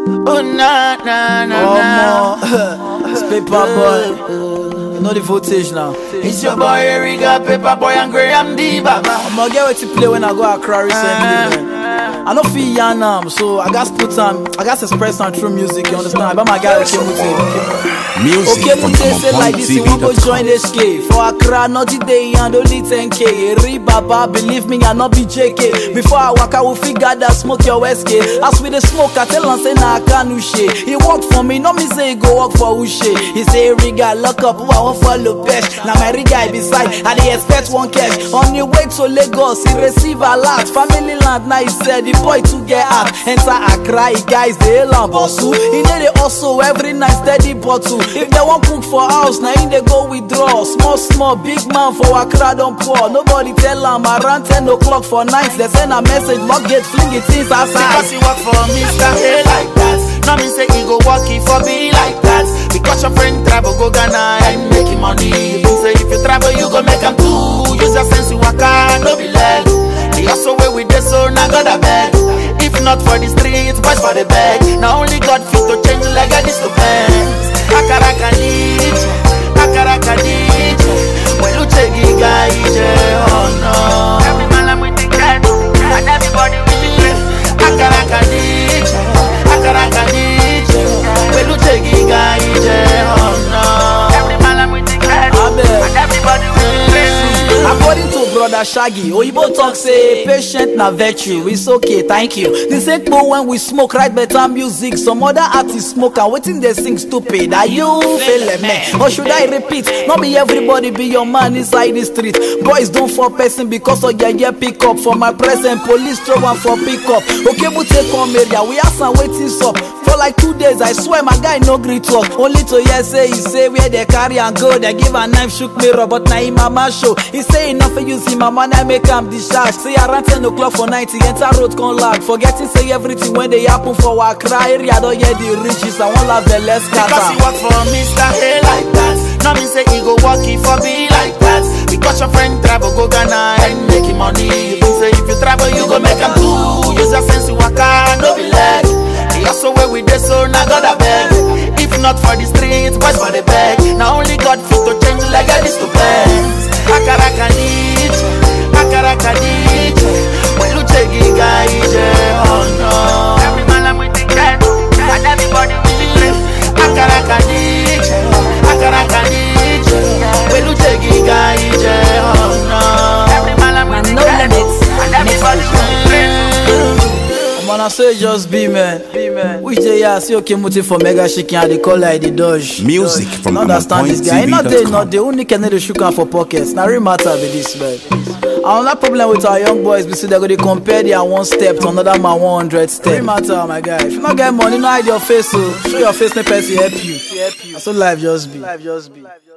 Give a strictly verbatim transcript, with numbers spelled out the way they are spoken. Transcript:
Oh na na na na. It's Paper Boy. You know the voltage now. It's your boy Eriga, Paper Boy and Graham D Baba. I'm gonna get what to play when I go Accra recently, man. I don't feel young now, so I got to put on, I got to express on through music, you understand? But my guy, okay, music okay, from Mute say like this, you won't go join H K. For Accra, not today, and only ten K. Eri Baba, believe me, I not be J K. Before I walk, I will figure that smoke your S K. As with the smoke, I tell him, say, nah, I can't do shit. He work for me, no me say, he go work for Ushe. He say, Riga, lock up, who I want follow best. Now my Riga beside, I they expect one cash. On the way to Lagos, he receive a lot. Family land, now he said, the boy to get out. Enter Accra, he guys, they lamb bosu. He need it also every night, steady bottle. If they want cook for house, now in they go withdraw. Small, small, big man for Accra don't pour. Nobody tell him around ten o'clock for nights. They send a message, lock gate, fling it in outside. Because he work for Mister A like that. No me say he go work it for me like that. Because your friend travel go Ghana and making money. You say if you travel you go make him too. Use your sense you work hard, no be leg. He also way with this so now got a bag. If not for the streets, but for the bag. Now only God fit to change like a this to bands. Akaraka niche, akaraka niche. When you take it guy, oh no. Every man I'm with the cat, and everybody with the cat. Akaraka niche, akaraka niche. When you take it guy, oh no. Every man I'm with the cat, and everybody with the cat. According to brother Shaggy, Oyibo talk say patient na virtue. It's okay, thank you. This ain't go when we smoke right better music. Some other artists smoke and waiting they sing stupid. Are you feeling me? Or should I repeat? Not be everybody be your man inside the street. Boys don't for person because of your yeah pick up. For my present police throw one for pick up. Okay, we take on area. We have some waiting up. For like two days, I swear my guy no great talk. Only to hear say he say where they carry and go. They give a knife shook mirror, but now in mama show. He say enough for you see my man I make him discharge. Say around ten o'clock for night he enter road con lag. Forgetting say everything when they happen for Accra area. Don't hear the riches. I won't have the less scatter. Because he work for Mister A like that. No me say he go work it for me like that. Because your friend travel go Ghana and making money. You say if you travel you go make him too. Use your sense you work hard, no be leg. He also way with this so now got a bag. If not for the streets, but for the bag. Now only God fit to change like a this to bands. Akaraka niche, akaraka niche. When you take it guy, oh no. Every man I'm with the cat, and everybody with the cat. Akaraka niche, akaraka niche. When you take it guy, oh no. Every man I'm with the cat, and everybody with the cat. Man, I say just be man. Be man. Which day I see okay Mute for Mega Shaking and they call like the Dodge. Music Dodge. from Not understand this guy. Not they, not the only can they shook for pockets. Now real matter with this man. Another problem with our young boys, we see they're going to compare their one step to another man one hundred step. Real matter, my guy. If you not get money, no hide your face. So show your face, no person help you. Help you. So life just be. Life just be.